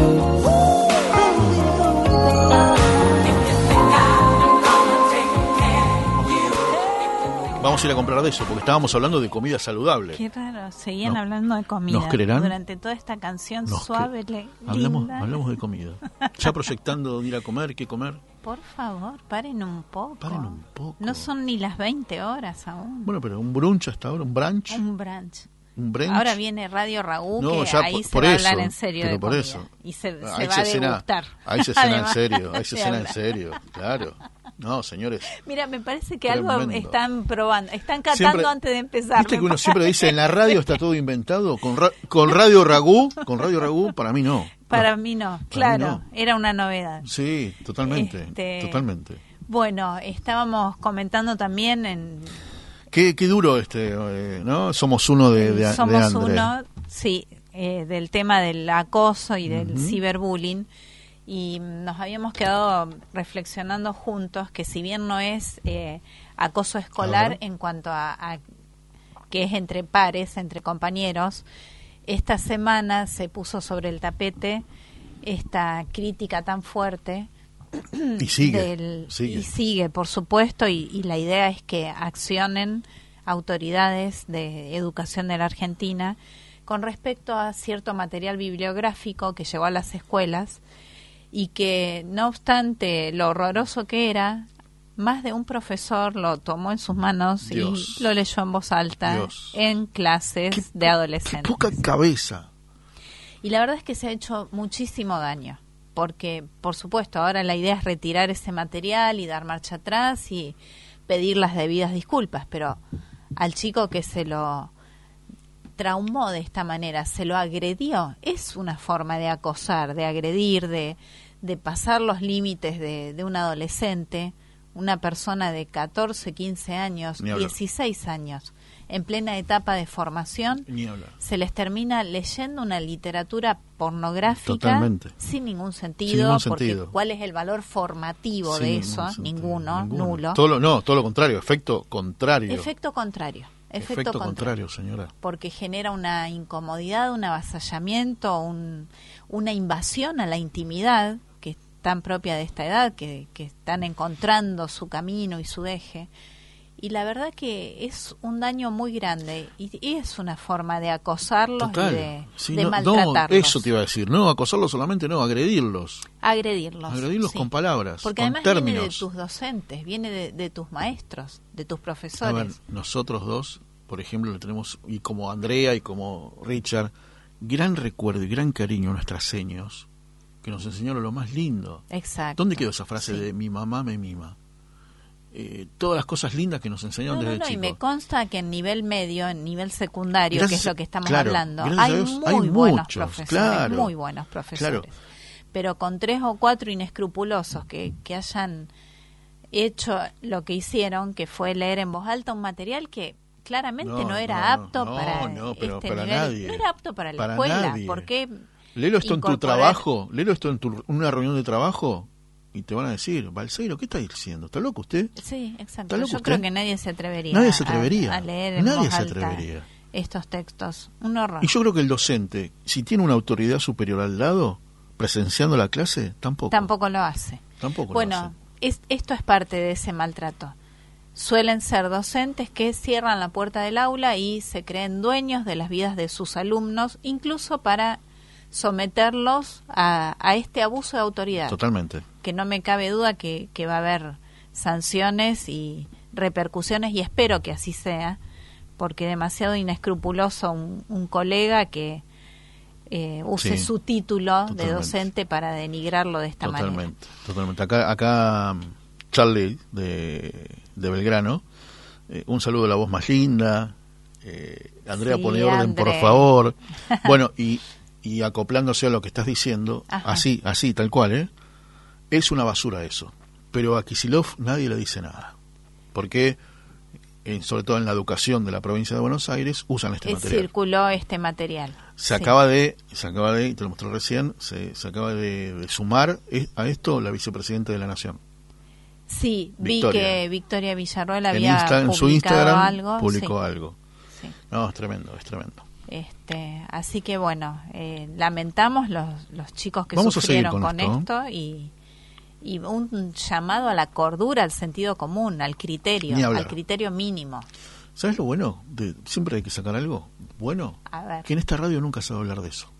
If you think I'm gonna take care of you. Vamos a ir a comprar de eso, porque estábamos hablando de comida saludable. Qué raro, seguían No. hablando de comida. ¿Nos creerán? Durante toda esta canción Nos suave, Hablamos, linda. hablamos de comida. Ya proyectando ir a comer, qué comer. Por favor, paren un poco. Paren un poco. No son ni las 20 horas aún. Bueno, pero un brunch hasta ahora, un brunch. Un brunch. Un brunch. Ahora viene Radio Raúl, No, que ya ahí se por va a eso, hablar en serio pero de por comida. eso. Y se Ahí va a cena, degustar. ahí se cena en Además serio, ahí se de cena en hablar. serio, claro. No, señores. Mira, me parece que algo Tremendo. están probando, están catando Siempre- antes de empezar. Viste me que uno parece. siempre dice en la radio está todo inventado, con Radio Ragú, para mí no. Para mí no, Para claro, mí no. era una novedad. Sí, totalmente, totalmente. Bueno, estábamos comentando también en Qué duro ¿no? Somos uno de Somos André. Uno, sí, del tema del acoso y del ciberbullying. y nos habíamos quedado reflexionando juntos que si bien no es acoso escolar en cuanto a que es entre pares, entre compañeros, esta semana se puso sobre el tapete esta crítica tan fuerte Y sigue. y sigue, por supuesto, y la idea es que accionen autoridades de educación de la Argentina con respecto a cierto material bibliográfico que llegó a las escuelas y que, no obstante lo horroroso que era, más de un profesor lo tomó en sus manos Dios. y lo leyó en voz alta Dios. en clases de adolescentes. Qué poca cabeza. Y la verdad es que se ha hecho muchísimo daño, porque, por supuesto, ahora la idea es retirar ese material y dar marcha atrás y pedir las debidas disculpas, pero al chico que se lo traumó de esta manera, se lo agredió, es una forma de acosar, de agredir, de pasar los límites de un adolescente, una persona de 14, 15 años, Ni hablar. 16 años, en plena etapa de formación, Ni hablar. se les termina leyendo una literatura pornográfica Totalmente. sin ningún Sin sentido, ningún porque sentido. ¿cuál es el valor formativo Sin de ningún eso? sentido, Ninguno, nulo. Todo lo contrario, efecto contrario. Efecto contrario. Efecto contrario, señora. Porque genera una incomodidad, un avasallamiento, una invasión a la intimidad que es tan propia de esta edad, que están encontrando su camino y su eje. Y la verdad que es un daño muy grande y es una forma de acosarlos Total. y de, Sí, de no, maltratarlos. eso te iba a decir. No acosarlos solamente, no, agredirlos. Agredirlos. Agredirlos sí. con palabras, Porque con además términos. viene de tus docentes, viene de tus maestros, de tus A profesores. ver, nosotros dos, por ejemplo, le tenemos, y como Andrea y como Richard, gran recuerdo y gran cariño a nuestras seños, que nos enseñaron lo más lindo. Exacto. ¿Dónde quedó esa frase Sí. de mi mamá me mima? Todas las cosas lindas que nos enseñaron desde Y chicos. me consta que en nivel medio, en nivel secundario, Gracias- que es lo que estamos claro, hablando, gracias a hay Dios, muy hay buenos muchos, profesores, claro, muy buenos profesores. claro. Pero con 3 o 4 inescrupulosos que hayan hecho lo que hicieron, que fue leer en voz alta un material que claramente no era apto para pero este para nivel. nadie. No era apto para la Para escuela. nadie. ¿Por qué Léelo esto en tu incorporar- trabajo, léelo esto en una reunión de trabajo y te van a decir, Balseiro, ¿qué está diciendo? ¿Está loco usted? Sí, exacto. ¿Está loco Yo usted? creo que nadie se atrevería, Nadie se atrevería. a leer en Nadie voz se alta atrevería. estos textos. Un horror. Y yo creo que el docente, si tiene una autoridad superior al lado, presenciando la clase, tampoco. Tampoco lo hace. Tampoco lo Bueno, hace. esto es parte de ese maltrato. Suelen ser docentes que cierran la puerta del aula y se creen dueños de las vidas de sus alumnos, incluso para someterlos a este abuso de autoridad. Totalmente. Que no me cabe duda que va a haber sanciones y repercusiones, y espero que así sea, porque demasiado inescrupuloso un colega que use Sí, su título de totalmente. docente para denigrarlo de esta manera. Totalmente. Acá Charlie de Belgrano, un saludo a la voz más linda. Andrea, Sí, pone orden, André. por favor. Bueno, y acoplándose a lo que estás diciendo, Ajá. así, tal cual, es una basura eso. Pero a Kicillof nadie le dice nada. Porque, sobre todo en la educación de la provincia de Buenos Aires, usan este material. Circuló este material. Se Sí. acaba de, te lo mostré recién, se acaba de sumar a esto la vicepresidenta de la Nación. Sí, Victoria. vi que Victoria Villarroel En había en su publicado Instagram algo. publicó sí, algo. sí. No, es tremendo. Así que bueno, lamentamos los chicos que Vamos a seguir sufrieron con con esto. esto y un llamado a la cordura, al sentido común, al criterio, Ni hablar. al criterio mínimo. ¿Sabes lo bueno? Siempre hay que sacar algo bueno. A ver. Que en esta radio nunca se va a hablar de eso.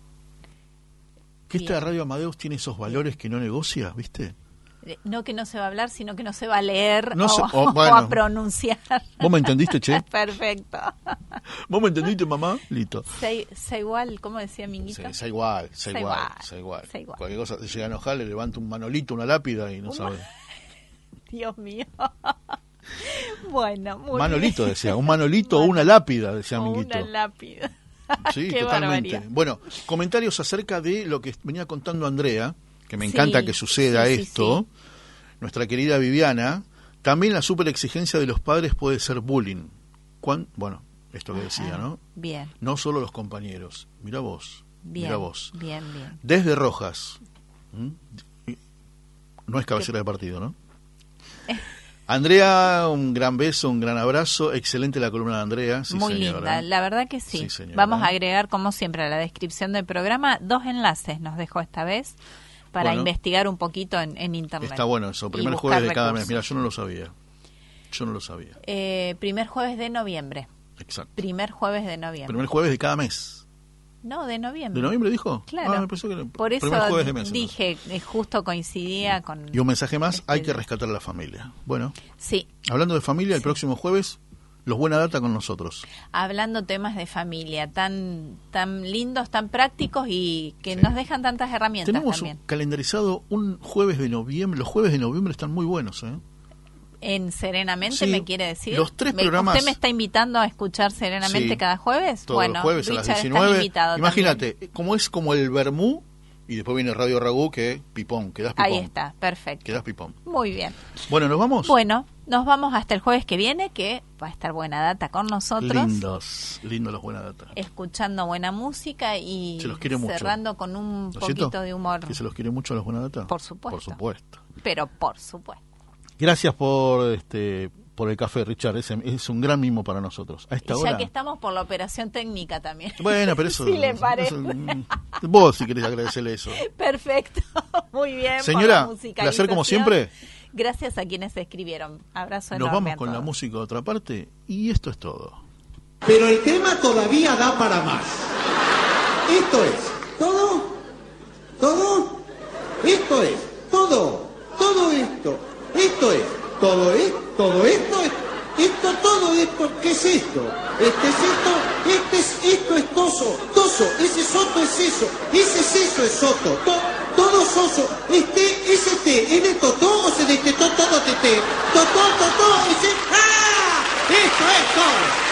Que esta Bien. radio Amadeus tiene esos valores que no negocia, ¿viste? No que no se va a hablar, sino que no se va a leer No se- o bueno. a pronunciar. ¿Vos me entendiste, che? Perfecto. ¿Vos me entendiste, mamá? Listo. Sé igual, ¿cómo decía Minguito? Sea igual. Sea igual. Cualquier cosa te llega a enojar, le levanta un manolito, una lápida y no sabe. Dios mío. Bueno, muy Manolito bien. decía, un manolito o una lápida, decía O Minguito. una lápida. Sí, Qué totalmente. barbaridad. Bueno, comentarios acerca de lo que venía contando Andrea, que me Sí, encanta que suceda sí, sí, esto. sí. Nuestra querida Viviana, también la superexigencia de los padres puede ser bullying. Bueno, esto que decía, Ajá. ¿no? Bien, No solo los compañeros. Mira vos, bien. mira vos. Bien, bien. Desde Rojas, No es cabecera de partido, ¿no? Andrea, un gran beso, un gran abrazo. Excelente la columna de Andrea. Sí, Muy señora. linda, la verdad que sí. Sí, señora. Vamos a agregar, como siempre, a la descripción del programa 2 enlaces nos dejó esta vez para Bueno, investigar un poquito en internet. Está bueno eso. Y Primer buscar jueves de cada mes. recursos. Mira, yo no lo sabía. Yo no lo sabía. Primer jueves de noviembre. Exacto. Primer jueves de noviembre. Primer jueves de cada mes. No, de noviembre. ¿De noviembre dijo? Claro. Ah, me pensé que era Por eso primer jueves de mes, entonces. dije, justo coincidía con... Y un mensaje más, hay que día. rescatar a la familia. Bueno, Sí, hablando de familia, el próximo jueves, los Buena Data con nosotros. hablando temas de familia tan lindos, tan prácticos y que Sí. nos dejan tantas herramientas Tenemos también. calendarizado un jueves de noviembre. Los jueves de noviembre están muy buenos, ¿eh? En Serenamente, Sí, me quiere decir. los 3 programas- ¿Usted me está invitando a escuchar Serenamente Sí, cada jueves? Todos Bueno, los jueves a las Richard, estás 19. invitado Imagínate, también. como es como el Bermú, y después viene Radio Ragú, que pipón, quedás pipón. Ahí está, perfecto. Quedás pipón. Muy bien. Bueno, ¿nos vamos? Bueno, nos vamos hasta el jueves que viene, que va a estar Buena Data con nosotros. Lindos los Buena Data. Escuchando buena música y Se los quiere mucho. cerrando con un ¿No es poquito cierto? de humor. ¿Que se los quiere mucho a los Buena Data? Por supuesto. Por supuesto. Pero por supuesto. Gracias por el café, Richard. Es un gran mimo para nosotros. A esta Y hora. ya que estamos por la operación técnica también. Bueno, pero eso. Si le parece. Vos, si querés agradecerle eso. Perfecto. Muy bien. Señora, por la placer como musicalización. siempre. Gracias a quienes escribieron. Abrazo Nos enorme vamos a con la todos. música de otra parte. Y esto es todo. Pero el tema todavía da para más. Esto es todo, todo, esto es todo, todo esto, esto es todo esto es esto, todo esto, ¿qué es esto? Este es esto, esto es toso, ese soto es eso, ese seso es soto, todo soso, ese té, ¿es de totó o se de tetó todo tete? Totó, ese, ¡ah! Esto es todo.